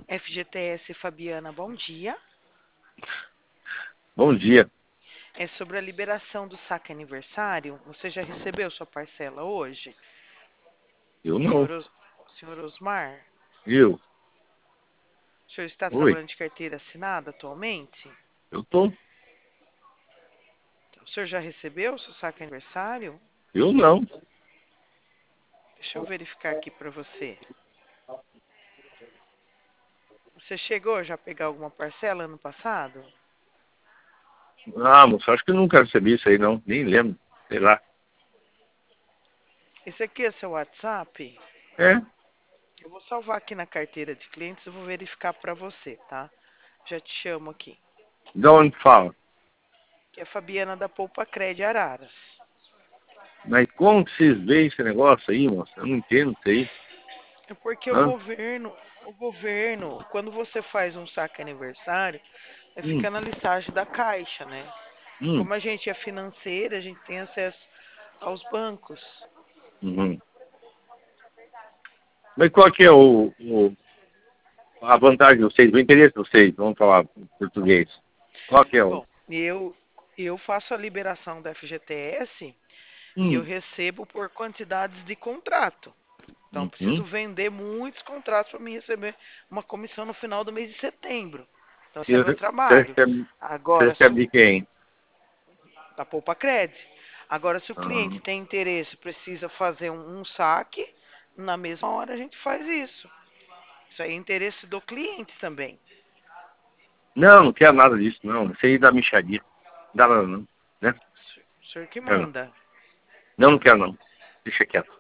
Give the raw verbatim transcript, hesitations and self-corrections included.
F G T S Fabiana, bom dia. Bom dia. É sobre a liberação do saque aniversário. Você já recebeu sua parcela hoje? Eu não. Senhor, Os... Senhor Osmar, Eu? o senhor está Oi. trabalhando de carteira assinada atualmente? Eu tô. O senhor já recebeu seu saque aniversário? Eu não. Deixa eu verificar aqui para você. Você chegou já a pegar alguma parcela ano passado? Ah, moço, acho que eu nunca recebi isso aí, não. Nem lembro. Sei lá. Esse aqui é seu WhatsApp? É? Eu vou salvar aqui na carteira de clientes e vou verificar para você, tá? Já te chamo aqui. De onde fala? Que é Fabiana da Poupa Cred Araras. Mas como que vocês veem esse negócio aí, moço? Eu não entendo isso aí. É porque o Hã? governo, o governo, quando você faz um saque aniversário, é, Hum, fica na listagem da Caixa, né? hum, Como a gente é financeira, a gente tem acesso aos bancos. uhum. Mas qual que é o, o- a vantagem de vocês, o interesse de vocês? Vamos falar em português. Qual que é o... Bom, eu eu faço a liberação da F G T S e eu Hum, recebo por quantidades de contrato. Então, eu preciso uhum. vender muitos contratos para me receber uma comissão no final do mês de setembro. Então, esse E é meu Você você trabalho. recebe, você Agora, se recebe o de quem? da Poupa Cred. Agora, se o Ah, cliente tem interesse, precisa fazer um, um saque, na mesma hora a gente faz isso. Isso aí é interesse do cliente também. não, não quero nada disso, não. Isso aí dá mixaria. Não dá nada, não. Né? O senhor que Não, manda. não, não quero, não. Deixa quieto.